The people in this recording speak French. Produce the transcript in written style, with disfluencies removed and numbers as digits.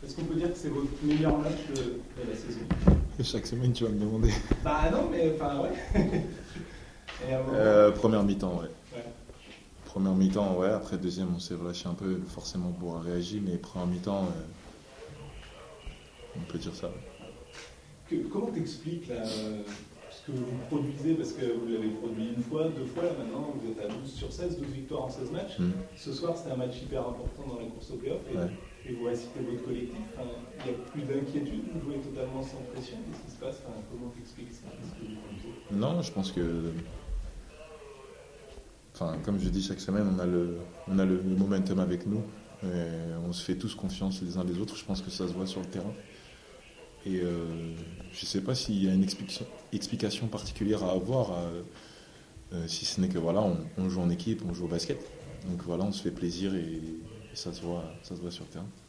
Est-ce qu'on peut dire que c'est votre meilleur match de la saison? Chaque semaine, tu vas me demander. Bah non, mais enfin, ouais. Première mi-temps, ouais. Ouais. Première mi-temps, ouais. Après, deuxième, on s'est relâché un peu, forcément, pour réagir. Mais première mi-temps, on peut dire ça. Comment t'expliques là, ce que vous produisez, parce que vous l'avez produit une fois, deux fois, là maintenant, vous êtes à 12 sur 16, 12 victoires en 16 matchs. Ce soir, c'était un match hyper important dans la course au play-off. Et vous récitez votre collectif. Il n'y a plus d'inquiétude, vous jouez totalement sans pression. Qu'est-ce qui se passe? Comment t'expliques ça? Non, je pense que... comme je dis chaque semaine, on a le momentum avec nous. Et on se fait tous confiance les uns les autres. Je pense que ça se voit sur le terrain. Et je ne sais pas s'il y a une explication particulière à avoir, si ce n'est que voilà, on joue en équipe, on joue au basket. Donc voilà, on se fait plaisir et ça se voit sur le terrain.